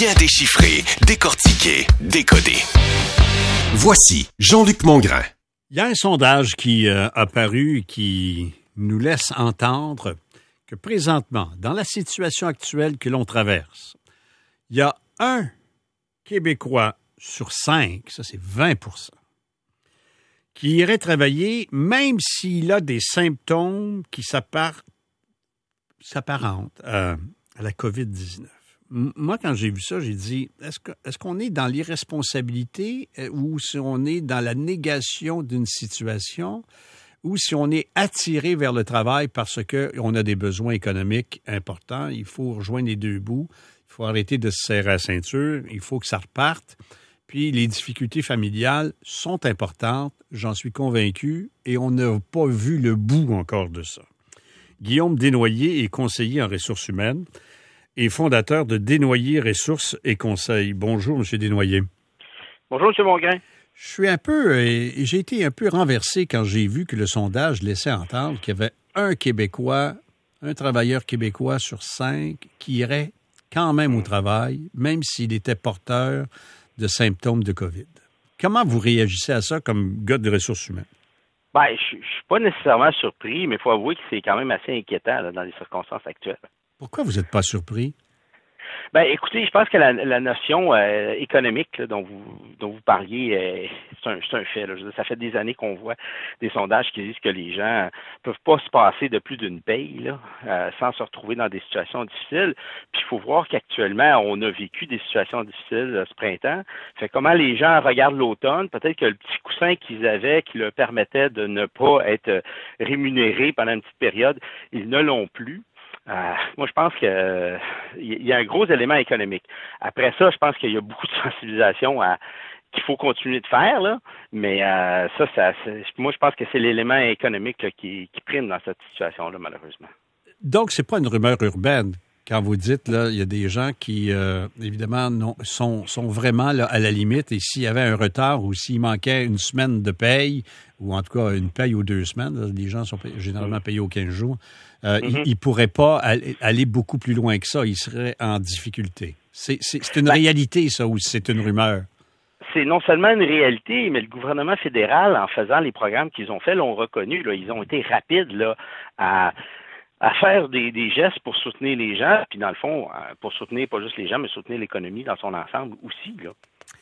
Bien déchiffré, décortiqué, décodé. Voici Jean-Luc Mongrain. Il y a un sondage qui a paru et qui nous laisse entendre que présentement, dans la situation actuelle que l'on traverse, il y a un Québécois sur 5, ça c'est 20%, qui irait travailler même s'il a des symptômes qui s'apparentent à la COVID-19. Moi, quand j'ai vu ça, j'ai dit, est-ce qu'on est dans l'irresponsabilité ou si on est dans la négation d'une situation ou si on est attiré vers le travail parce qu'on a des besoins économiques importants, il faut rejoindre les deux bouts, il faut arrêter de se serrer la ceinture, il faut que ça reparte. Puis les difficultés familiales sont importantes, j'en suis convaincu, et on n'a pas vu le bout encore de ça. Guillaume Desnoyers est conseiller en ressources humaines et fondateur de Desnoyers Ressources et Conseils. Bonjour, M. Desnoyers. Bonjour, M. Mongrain. J'ai été un peu renversé quand j'ai vu que le sondage laissait entendre qu'il y avait un Québécois, un travailleur québécois sur 5 qui irait quand même au travail, même s'il était porteur de symptômes de COVID. Comment vous réagissez à ça comme gars de ressources humaines? Ben, je suis pas nécessairement surpris, mais il faut avouer que c'est quand même assez inquiétant là, dans les circonstances actuelles. Pourquoi vous n'êtes pas surpris? Ben, écoutez, je pense que la notion économique là, dont vous parliez, c'est un fait. Là. Je veux dire, ça fait des années qu'on voit des sondages qui disent que les gens peuvent pas se passer de plus d'une paye là, sans se retrouver dans des situations difficiles. Puis il faut voir qu'actuellement, on a vécu des situations difficiles ce printemps. Fait comment les gens regardent l'automne, peut-être que le petit coussin qu'ils avaient qui leur permettait de ne pas être rémunérés pendant une petite période, ils ne l'ont plus. Moi, je pense que il y a un gros élément économique. Après ça, je pense qu'il y a beaucoup de sensibilisation qu'il faut continuer de faire, là. Mais moi, je pense que c'est l'élément économique là, qui prime dans cette situation-là, malheureusement. Donc, c'est pas une rumeur urbaine. Quand vous dites, là, il y a des gens qui, évidemment, sont vraiment là, à la limite. Et s'il y avait un retard ou s'il manquait une semaine de paye, ou en tout cas une paye aux 2 semaines, là, les gens sont généralement payés aux 15 jours, ils ne pourraient pas aller beaucoup plus loin que ça. Ils seraient en difficulté. C'est une réalité, ça, ou c'est une rumeur? C'est non seulement une réalité, mais le gouvernement fédéral, en faisant les programmes qu'ils ont faits, l'ont reconnu. Là, ils ont été rapides là, à faire des gestes pour soutenir les gens, puis dans le fond, pour soutenir pas juste les gens, mais soutenir l'économie dans son ensemble aussi. Là.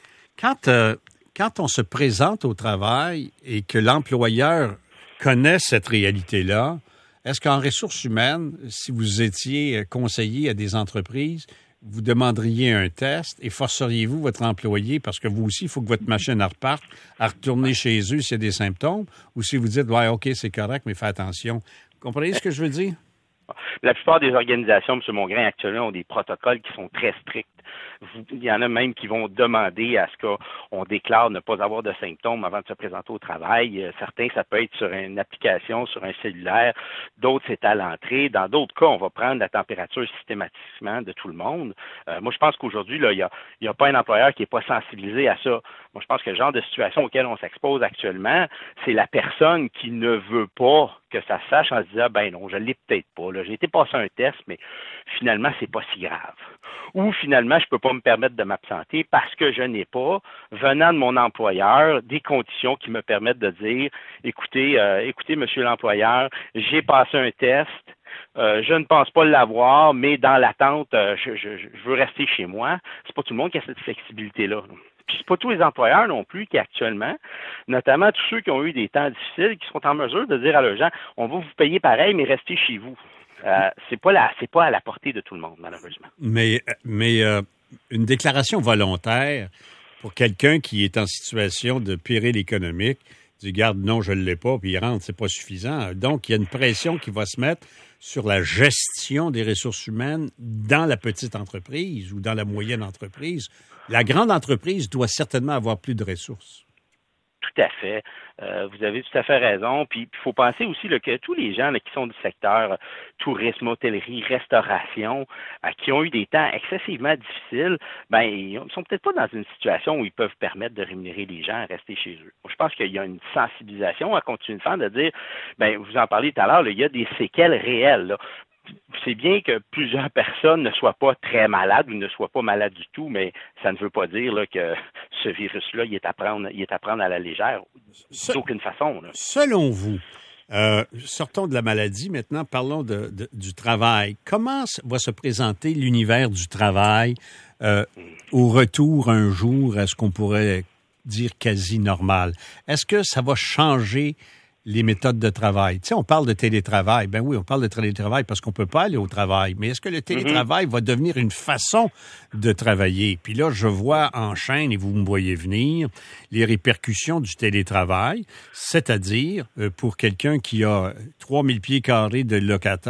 Quand on se présente au travail et que l'employeur connaît cette réalité-là, est-ce qu'en ressources humaines, si vous étiez conseiller à des entreprises, vous demanderiez un test et forceriez-vous votre employé, parce que vous aussi, il faut que votre machine reparte, à retourner chez eux s'il y a des symptômes, ou si vous dites, ouais, OK, c'est correct, mais fais attention. Vous comprenez ce que je veux dire? La plupart des organisations, M. Mongrain, actuellement, ont des protocoles qui sont très stricts. Il y en a même qui vont demander à ce qu'on déclare ne pas avoir de symptômes avant de se présenter au travail. Certains, ça peut être sur une application, sur un cellulaire. D'autres, c'est à l'entrée. Dans d'autres cas, on va prendre la température systématiquement de tout le monde. Moi, je pense qu'aujourd'hui, là, il y a pas un employeur qui n'est pas sensibilisé à ça. Moi, je pense que le genre de situation auquel on s'expose actuellement, c'est la personne qui ne veut pas que ça se sache en se disant, ben non, je l'ai peut-être pas. Là. J'ai été passer un test, mais finalement, c'est pas si grave. Ou finalement, je peux pas me permettre de m'absenter parce que je n'ai pas, venant de mon employeur, des conditions qui me permettent de dire, écoutez, monsieur l'employeur, j'ai passé un test, je ne pense pas l'avoir, mais dans l'attente, je veux rester chez moi. C'est pas tout le monde qui a cette flexibilité-là. Puis c'est pas tous les employeurs non plus qui actuellement, notamment tous ceux qui ont eu des temps difficiles, qui sont en mesure de dire à leurs gens, on va vous payer pareil, mais restez chez vous. C'est pas à la portée de tout le monde, malheureusement. Mais une déclaration volontaire pour quelqu'un qui est en situation de péril économique, dit garde non, je ne l'ai pas, puis il rentre, c'est pas suffisant. Donc, il y a une pression qui va se mettre sur la gestion des ressources humaines dans la petite entreprise ou dans la moyenne entreprise. La grande entreprise doit certainement avoir plus de ressources. Tout à fait. Vous avez tout à fait raison. Puis il faut penser aussi là, que tous les gens là, qui sont du secteur tourisme, hôtellerie, restauration, qui ont eu des temps excessivement difficiles, ben ils sont peut-être pas dans une situation où ils peuvent permettre de rémunérer les gens à rester chez eux. Je pense qu'il y a une sensibilisation à continuer de faire, de dire, ben vous en parliez tout à l'heure, là, il y a des séquelles réelles. Là. c'est bien que plusieurs personnes ne soient pas très malades ou ne soient pas malades du tout, mais ça ne veut pas dire là, que ce virus-là, il est à prendre à la légère, d'aucune façon. Là. Selon vous, sortons de la maladie maintenant, parlons du travail. Comment va se présenter l'univers du travail au retour un jour à ce qu'on pourrait dire quasi normal? Est-ce que ça va changer les méthodes de travail? Tu sais, on parle de télétravail. Ben oui, on parle de télétravail parce qu'on peut pas aller au travail. Mais est-ce que le télétravail va devenir une façon de travailler? Puis là, je vois en chaîne, et vous me voyez venir, les répercussions du télétravail, c'est-à-dire pour quelqu'un qui a 3000 pieds carrés de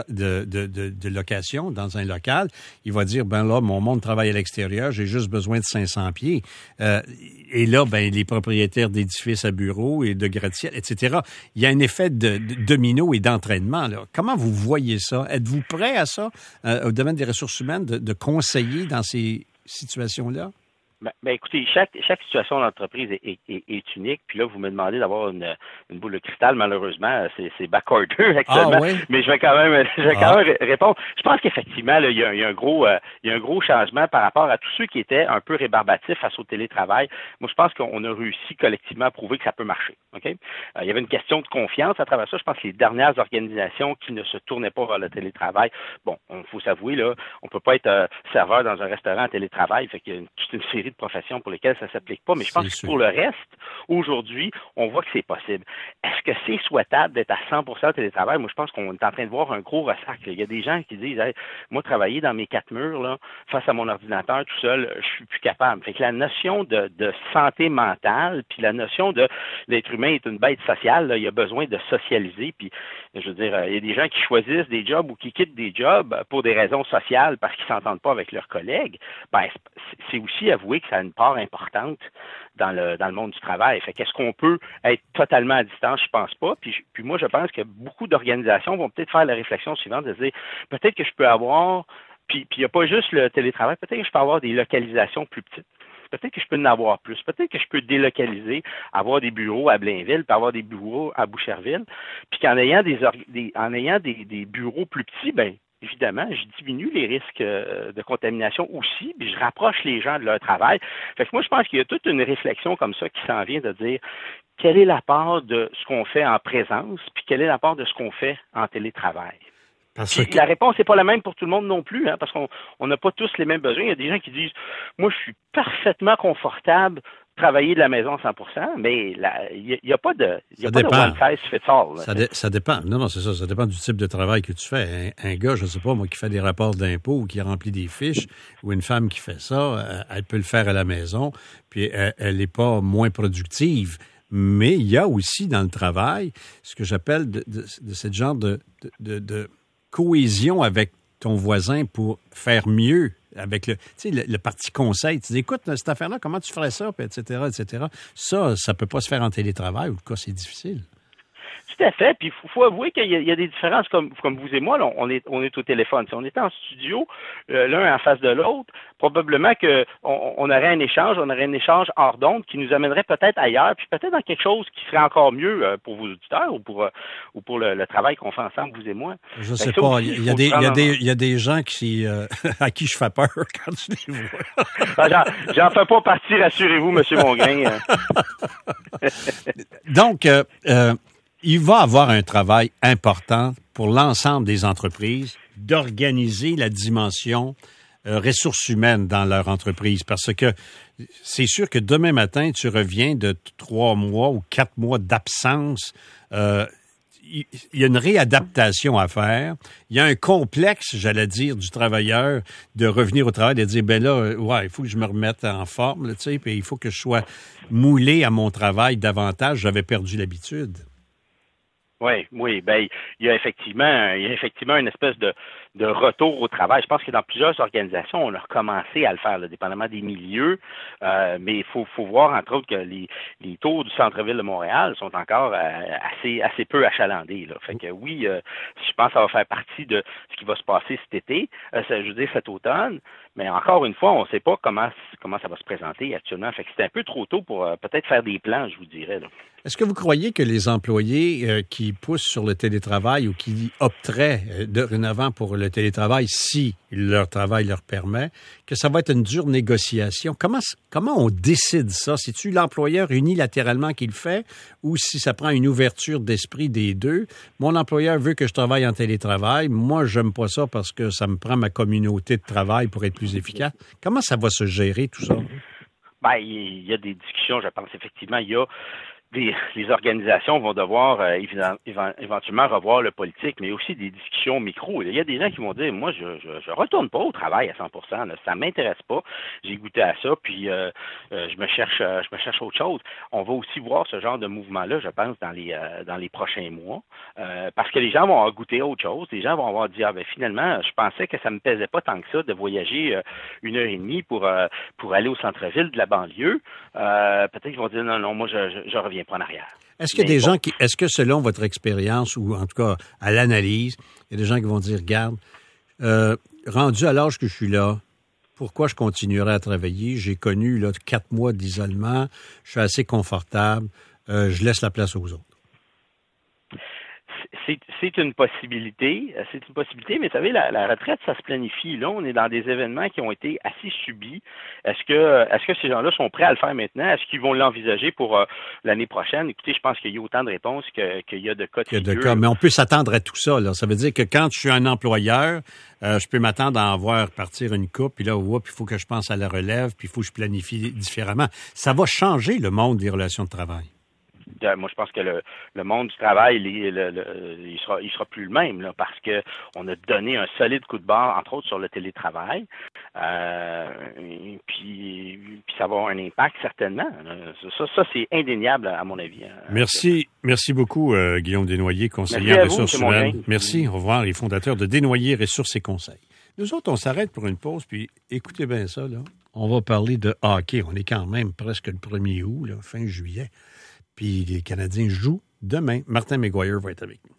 location dans un local, il va dire, ben là, mon monde travaille à l'extérieur, j'ai juste besoin de 500 pieds. Et là, ben les propriétaires d'édifices à bureaux et de gratte-ciel, etc., il y a un effet de domino et d'entraînement. Là. Comment vous voyez ça? Êtes-vous prêt à ça, au domaine des ressources humaines, de conseiller dans ces situations-là? Ben écoutez, chaque situation d'entreprise est unique. Puis là, vous me demandez d'avoir une boule de cristal. Malheureusement, c'est backorder actuellement. Ah, ouais? Mais je vais quand même répondre. Je pense qu'effectivement, là, il y a un gros changement par rapport à tous ceux qui étaient un peu rébarbatifs face au télétravail. Moi, je pense qu'on a réussi collectivement à prouver que ça peut marcher. OK? Il y avait une question de confiance à travers ça. Je pense que les dernières organisations qui ne se tournaient pas vers le télétravail, bon, il faut s'avouer, là, on peut pas être serveur dans un restaurant en télétravail. Fait qu'il y a toute une série de professions pour lesquelles ça ne s'applique pas, mais je pense que pour le reste, aujourd'hui, on voit que c'est possible. Est-ce que c'est souhaitable d'être à 100% télétravail? Moi, je pense qu'on est en train de voir un gros ressac. Il y a des gens qui disent, hey, moi, travailler dans mes 4 murs, là, face à mon ordinateur tout seul, je suis plus capable. Fait que la notion de santé mentale, puis la notion de l'être humain est une bête sociale, là, il a besoin de socialiser, puis je veux dire, il y a des gens qui choisissent des jobs ou qui quittent des jobs pour des raisons sociales parce qu'ils s'entendent pas avec leurs collègues. Ben, c'est aussi avouer que ça a une part importante dans le monde du travail. Fait qu'est-ce qu'on peut être totalement à distance? Je pense pas. Puis moi, je pense que beaucoup d'organisations vont peut-être faire la réflexion suivante de se dire, peut-être que je peux avoir, puis il n'y a pas juste le télétravail, peut-être que je peux avoir des localisations plus petites. Peut-être que je peux en avoir plus. Peut-être que je peux délocaliser, avoir des bureaux à Blainville, puis avoir des bureaux à Boucherville. Puis qu'en ayant des bureaux plus petits, ben évidemment, je diminue les risques de contamination aussi, puis je rapproche les gens de leur travail. Fait que moi, je pense qu'il y a toute une réflexion comme ça qui s'en vient de dire quelle est la part de ce qu'on fait en présence, puis quelle est la part de ce qu'on fait en télétravail. La réponse n'est pas la même pour tout le monde non plus, hein, parce qu'on n'a pas tous les mêmes besoins. Il y a des gens qui disent, moi, je suis parfaitement confortable travailler de la maison à 100%, mais il n'y a pas de one size fits all. Ça dépend. Non, c'est ça. Ça dépend du type de travail que tu fais. Un gars, je ne sais pas, moi, qui fait des rapports d'impôts ou qui remplit des fiches, ou une femme qui fait ça, elle peut le faire à la maison, puis elle n'est pas moins productive. Mais il y a aussi dans le travail ce que j'appelle de ce genre de cohésion avec ton voisin pour faire mieux avec le parti conseil. Tu dis, écoute, cette affaire-là, comment tu ferais ça, puis etc., etc. Ça peut pas se faire en télétravail, ou en tout cas, c'est difficile. Tout à fait. Puis il faut avouer qu'il y a des différences comme vous et moi. Là, on est au téléphone. Si on était en studio, l'un en face de l'autre, probablement que on aurait un échange hors d'onde qui nous amènerait peut-être ailleurs, puis peut-être dans quelque chose qui serait encore mieux pour vos auditeurs ou pour le travail qu'on fait ensemble, vous et moi. Je sais pas. Il y a des gens qui à qui je fais peur quand tu les vois. J'en fais pas partie, rassurez-vous, M. Mongrain. Donc, il va avoir un travail important pour l'ensemble des entreprises d'organiser la dimension ressources humaines dans leur entreprise. Parce que c'est sûr que demain matin, tu reviens de 3 mois ou 4 mois d'absence. Il y a une réadaptation à faire. Il y a un complexe, j'allais dire, du travailleur de revenir au travail, de dire, ben là, il faut que je me remette en forme, là, tu sais, puis il faut que je sois moulé à mon travail davantage. J'avais perdu l'habitude. Oui, ben il y a effectivement une espèce de retour au travail. Je pense que dans plusieurs organisations, on a recommencé à le faire, là, dépendamment des milieux, mais il faut voir entre autres que les taux du centre-ville de Montréal sont encore assez peu achalandés. Là. Fait que oui, je pense que ça va faire partie de ce qui va se passer cet été, cet automne. Mais encore une fois, on ne sait pas comment ça va se présenter actuellement. Fait que c'est un peu trop tôt pour peut-être faire des plans, je vous dirais. Là. Est-ce que vous croyez que les employés qui poussent sur le télétravail ou qui opteraient dorénavant pour le télétravail, si leur travail leur permet, que ça va être une dure négociation? Comment on décide ça? C'est-tu l'employeur unilatéralement qui le fait ou si ça prend une ouverture d'esprit des deux? Mon employeur veut que je travaille en télétravail. Moi, j'aime pas ça parce que ça me prend ma communauté de travail pour être plus efficace. Comment ça va se gérer, tout ça? Ben, il y a des discussions, je pense, effectivement. Il y a les organisations vont devoir éventuellement revoir le politique, mais aussi des discussions micro. Il y a des gens qui vont dire, moi, je retourne pas au travail à 100%. Là, ça m'intéresse pas. J'ai goûté à ça, puis je me cherche autre chose. On va aussi voir ce genre de mouvement-là, je pense, dans les prochains mois, parce que les gens vont avoir goûté à autre chose. Les gens vont avoir dit, finalement, je pensais que ça me pesait pas tant que ça de voyager 1h30 pour aller au centre-ville de la banlieue. Peut-être qu'ils vont dire, non, moi, je reviens pas en arrière. Est-ce qu'il y a des gens est-ce que selon votre expérience, ou en tout cas à l'analyse, il y a des gens qui vont dire, regarde, rendu à l'âge que je suis là, pourquoi je continuerai à travailler? J'ai connu 4 mois d'isolement, je suis assez confortable, je laisse la place aux autres. C'est une possibilité, mais vous savez, la retraite, ça se planifie. Là, on est dans des événements qui ont été assez subis. Est-ce que ces gens-là sont prêts à le faire maintenant? Est-ce qu'ils vont l'envisager pour l'année prochaine? Écoutez, je pense qu'il y a autant de réponses qu'il y a de cas de figure. Mais on peut s'attendre à tout ça, là. Ça veut dire que quand je suis un employeur, je peux m'attendre à en voir partir une coupe, puis là, il faut que je pense à la relève, puis il faut que je planifie différemment. Ça va changer le monde des relations de travail. Moi, je pense que le monde du travail, il sera plus le même, là, parce que on a donné un solide coup de barre, entre autres, sur le télétravail. Puis ça va avoir un impact, certainement. Ça, c'est indéniable, à mon avis. Merci beaucoup, Guillaume Desnoyers, conseiller en ressources humaines. Merci, au revoir, et fondateur de Desnoyers Ressources et Conseils. Nous autres, on s'arrête pour une pause, puis écoutez bien ça, là. On va parler de hockey. On est quand même presque le 1er août, là, fin juillet. Puis les Canadiens jouent demain. Martin McGuire va être avec nous.